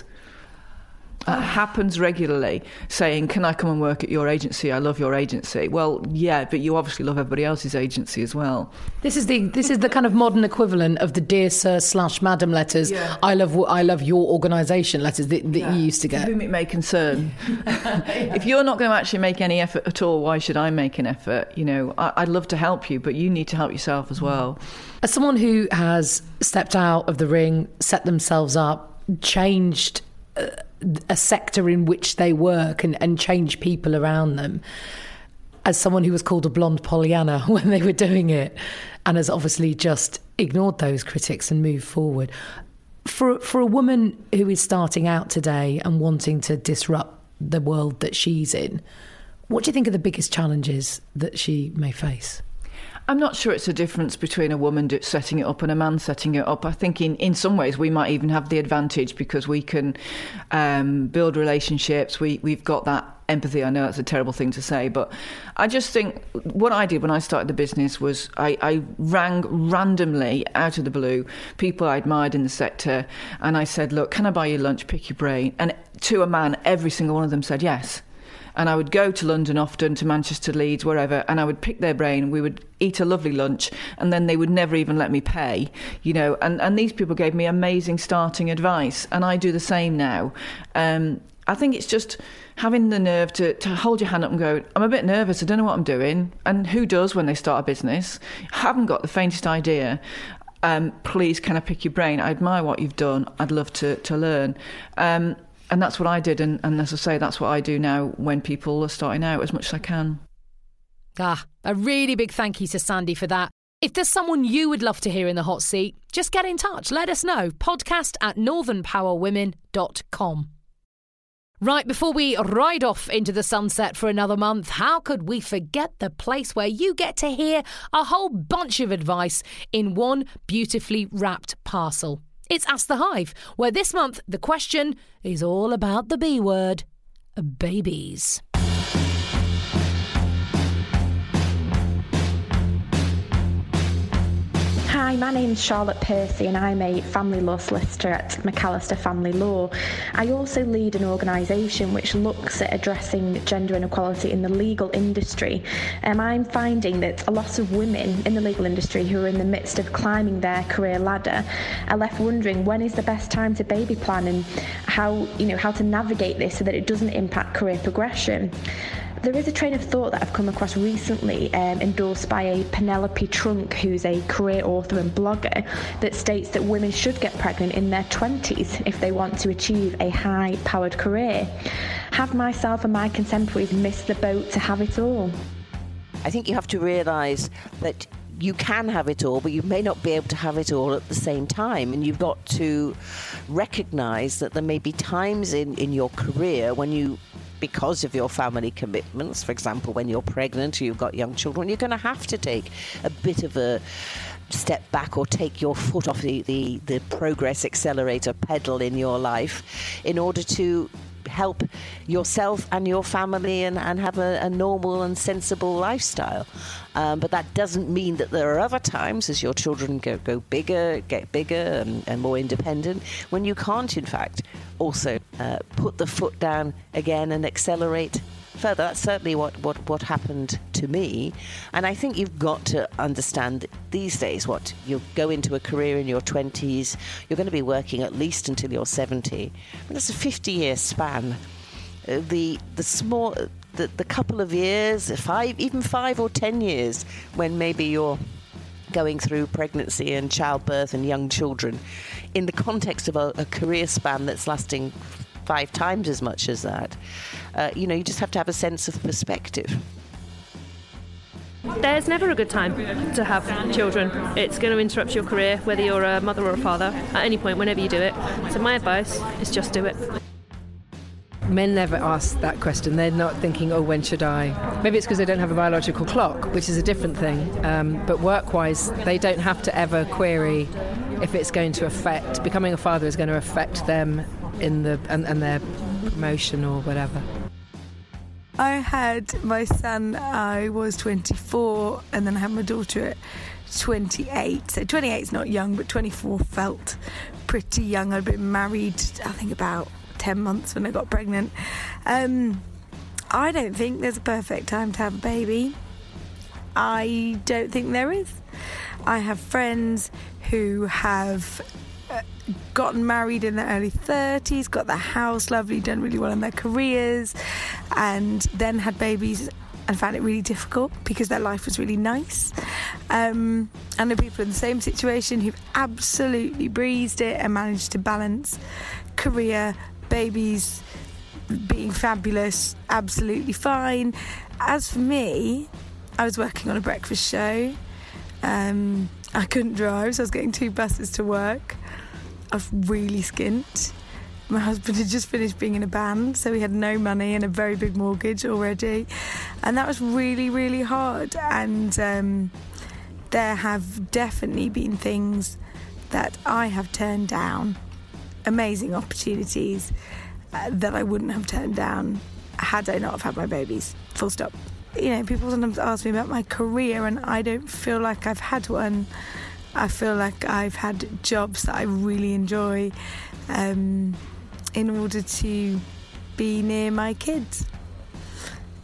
That happens regularly, saying, can I come and work at your agency? I love your agency. Well, yeah, but you obviously love everybody else's agency as well. This is the this is the kind of modern equivalent of the Dear Sir slash Madam letters. Yeah. I love I love your organisation letters that, that yeah. you used to get. To whom it may concern. If you're not going to actually make any effort at all, why should I make an effort? You know, I, I'd love to help you, but you need to help yourself as well. As someone who has stepped out of the ring, set themselves up, changed Uh, a sector in which they work and, and change people around them, as someone who was called a blonde Pollyanna when they were doing it, and has obviously just ignored those critics and moved forward. For, for a woman who is starting out today and wanting to disrupt the world that she's in, what do you think are the biggest challenges that she may face? I'm not sure it's a difference between a woman setting it up and a man setting it up. I think in, in some ways we might even have the advantage because we can um, build relationships. We, we've got that empathy. I know that's a terrible thing to say, but I just think what I did when I started the business was I, I rang randomly out of the blue people I admired in the sector, and I said, look, can I buy you lunch, pick your brain? And to a man, every single one of them said yes. and I would go to London often, to Manchester, Leeds, wherever, and I would pick their brain. We would eat a lovely lunch, and then they would never even let me pay, you know, and, and these people gave me amazing starting advice, and I do the same now. Um, I think it's just having the nerve to, to hold your hand up and go, I'm a bit nervous, I don't know what I'm doing. And who does when they start a business? I haven't got the faintest idea. Um, please, can I pick your brain? I admire what you've done. I'd love to, to learn. Um, and that's what I did. And, and as I say, that's what I do now when people are starting out, as much as I can. Ah, a really big thank you to Sandy for that. If there's someone you would love to hear in the hot seat, just get in touch. Let us know. Podcast at northern power women dot com. Right, before we ride off into the sunset for another month, how could we forget the place where you get to hear a whole bunch of advice in one beautifully wrapped parcel? It's Ask the Hive, where this month the question is all about the B word, babies. Hi, my name's Charlotte Percy and I'm a family law solicitor at McAllister Family Law. I also lead an organisation which looks at addressing gender inequality in the legal industry. Um, I'm finding that a lot of women in the legal industry who are in the midst of climbing their career ladder are left wondering when is the best time to baby plan and how, you know, how to navigate this so that it doesn't impact career progression. There is a train of thought that I've come across recently, um, endorsed by a Penelope Trunk, who's a career author and blogger, that states that women should get pregnant in their twenties if they want to achieve a high-powered career. Have myself and my contemporaries missed the boat to have it all? I think you have to realise that you can have it all, but you may not be able to have it all at the same time. And you've got to recognise that there may be times in, in your career when you, because of your family commitments, for example, when you're pregnant or you've got young children, you're going to have to take a bit of a step back or take your foot off the, the, the progress accelerator pedal in your life in order to help yourself and your family and, and have a, a normal and sensible lifestyle. Um, but that doesn't mean that there are other times as your children go, go bigger, get bigger and, and more independent, when you can't, in fact, also uh, put the foot down again and accelerate further. That's certainly what, what, what happened to me. And I think you've got to understand that these days, what you go into a career in your twenties, you're going to be working at least until you're seventy. I mean, that's a fifty-year span. Uh, the the small, the, the couple of years, five, even five or ten years, when maybe you're going through pregnancy and childbirth and young children, in the context of a, a career span that's lasting five times as much as that, uh, you know, you just have to have a sense of perspective. There's never a good time to have children. It's going to interrupt your career, whether you're a mother or a father, at any point, whenever you do it. So my advice is just do it. Men never ask that question. They're not thinking, oh, when should I? Maybe it's because they don't have a biological clock, which is a different thing. Um, but work-wise, they don't have to ever query if it's going to affect, becoming a father is going to affect them in the and, and their promotion or whatever. I had my son, I was twenty-four, and then I had my daughter at twenty-eight. So twenty-eight is not young, but twenty-four felt pretty young. I'd been married, I think, about ten months when I got pregnant. Um, I don't think there's a perfect time to have a baby. I don't think there is. I have friends who have uh, gotten married in their early thirties, got their house lovely, done really well in their careers, and then had babies and found it really difficult because their life was really nice. Um, and there are people in the same situation who've absolutely breezed it and managed to balance career, babies, being fabulous, absolutely fine. As for me, I was working on a breakfast show. Um, I couldn't drive, so I was getting two buses to work. I was really skint. My husband had just finished being in a band, so he had no money and a very big mortgage already. And that was really, really hard. And um, there have definitely been things that I have turned down, amazing opportunities uh, that I wouldn't have turned down had I not have had my babies. Full stop. You know, people sometimes ask me about my career, and I don't feel like I've had one. I feel like I've had jobs that I really enjoy um, in order to be near my kids.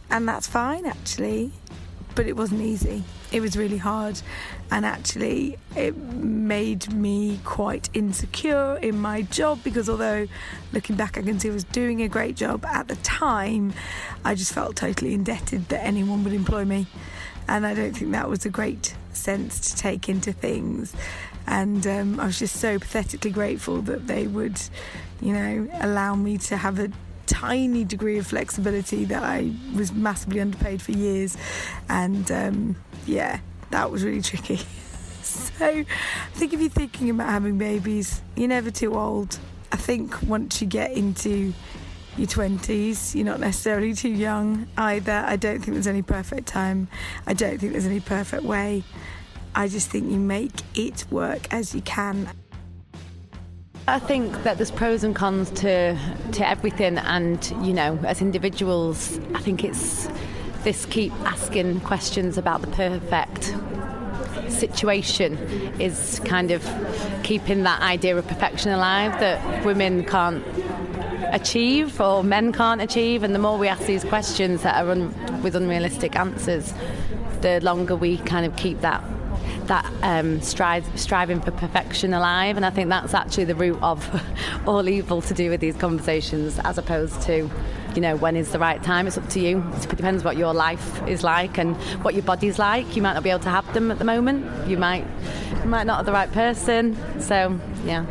and that's fine actually, but it wasn't easy. It was really hard, and actually it made me quite insecure in my job, because although looking back I can see I was doing a great job, at the time I just felt totally indebted that anyone would employ me, and I don't think that was a great sense to take into things. And um, I was just so pathetically grateful that they would, you know, allow me to have a tiny degree of flexibility that I was massively underpaid for years. And um, yeah, that was really tricky. So I think if you're thinking about having babies, you're never too old. I think once you get into your twenties, you're not necessarily too young either. I don't think there's any perfect time. I don't think there's any perfect way. I just think you make it work as you can. I think that there's pros and cons to to everything, and you know, as individuals, I think it's this keep asking questions about the perfect situation is kind of keeping that idea of perfection alive that women can't achieve or men can't achieve, and the more we ask these questions that are un- with unrealistic answers, the longer we kind of keep that that um, strive, striving for perfection alive. And I think that's actually the root of all evil to do with these conversations, as opposed to, you know, when is the right time. It's up to you. It depends what your life is like and what your body's like. You might not be able to have them at the moment. You might you might not have the right person. So yeah.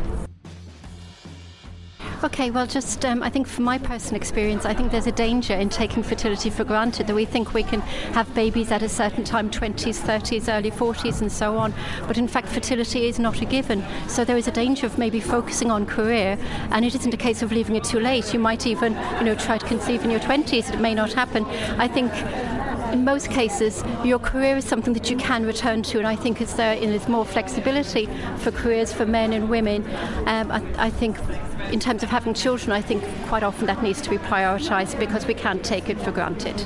Okay, well, just um, I think from my personal experience, I think there's a danger in taking fertility for granted, that we think we can have babies at a certain time, twenties, thirties, early forties and so on, but in fact fertility is not a given. So there is a danger of maybe focusing on career, and it isn't a case of leaving it too late. You might even, you know, try to conceive in your twenties, it may not happen. I think in most cases, your career is something that you can return to, and I think it's there, and there's more flexibility for careers for men and women. Um, I, I think in terms of having children, I think quite often that needs to be prioritised, because we can't take it for granted.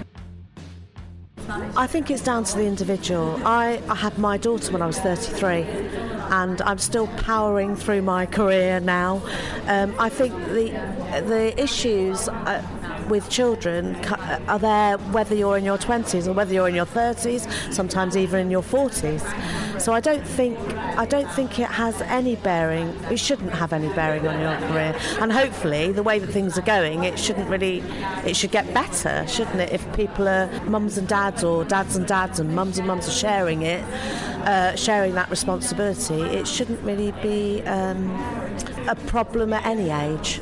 I think it's down to the individual. I, I had my daughter when I was thirty-three, and I'm still powering through my career now. Um, I think the the issues uh, with children are there whether you're in your twenties or whether you're in your thirties, sometimes even in your forties. So I don't think I don't think it has any bearing. It shouldn't have any bearing on your career. And hopefully, the way that things are going, it shouldn't really. It should get better, shouldn't it? If people are mums and dads, or dads and dads, and mums and mums are sharing it, uh, sharing that responsibility, it shouldn't really be um, a problem at any age.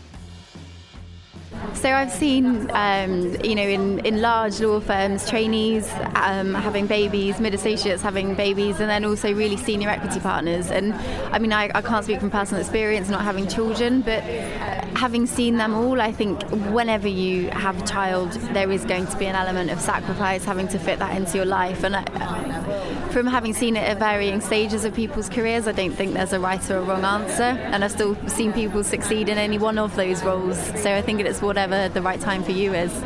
So I've seen, um, you know, in, in large law firms, trainees um, having babies, mid-associates having babies, and then also really senior equity partners. And I mean, I, I can't speak from personal experience not having children, but having seen them all, I think whenever you have a child, there is going to be an element of sacrifice, having to fit that into your life. And I, from having seen it at varying stages of people's careers, I don't think there's a right or a wrong answer. And I've still seen people succeed in any one of those roles. So I think it's whatever the right time for you is.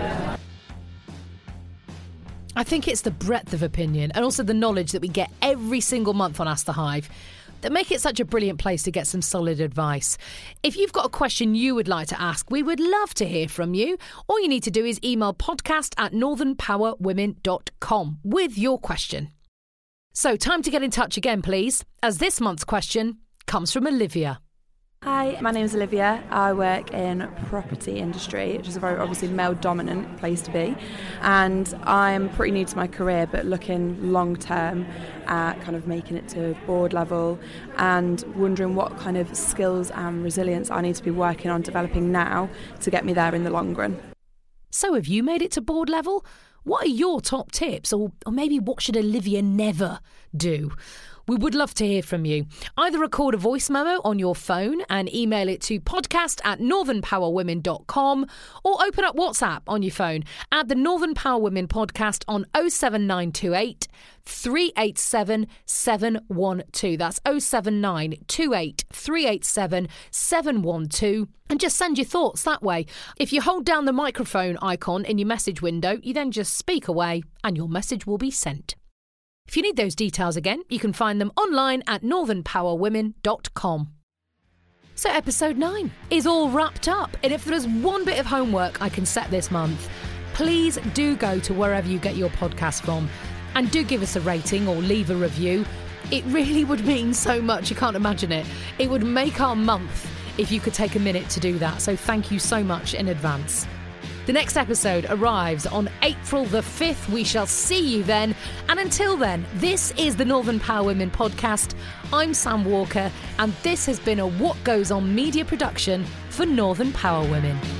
I think it's the breadth of opinion and also the knowledge that we get every single month on Ask the Hive that make it such a brilliant place to get some solid advice. If you've got a question you would like to ask, we would love to hear from you. All you need to do is email podcast at northern power women dot com with your question. So time to get in touch again, please, as this month's question comes from Olivia. Hi, my name is Olivia. I work in property industry, which is a very obviously male-dominant place to be. And I'm pretty new to my career, but looking long-term at kind of making it to board level and wondering what kind of skills and resilience I need to be working on developing now to get me there in the long run. So have you made it to board level? What are your top tips? Or, or maybe what should Olivia never do? We would love to hear from you. Either record a voice memo on your phone and email it to podcast at northern power women dot com, or open up WhatsApp on your phone. Add the Northern Power Women podcast on oh seven nine two eight, three eight seven, seven one two. That's oh seven nine two eight, three eight seven, seven one two. And just send your thoughts that way. If you hold down the microphone icon in your message window, you then just speak away and your message will be sent. If you need those details again, you can find them online at northern power women dot com. So episode nine is all wrapped up, and if there's one bit of homework I can set this month, please do go to wherever you get your podcast from and do give us a rating or leave a review. It really would mean so much, you can't imagine it. It would make our month if you could take a minute to do that, so thank you so much in advance. The next episode arrives on April the fifth. We shall see you then. And until then, this is the Northern Power Women podcast. I'm Sam Walker, and this has been a What Goes On media production for Northern Power Women.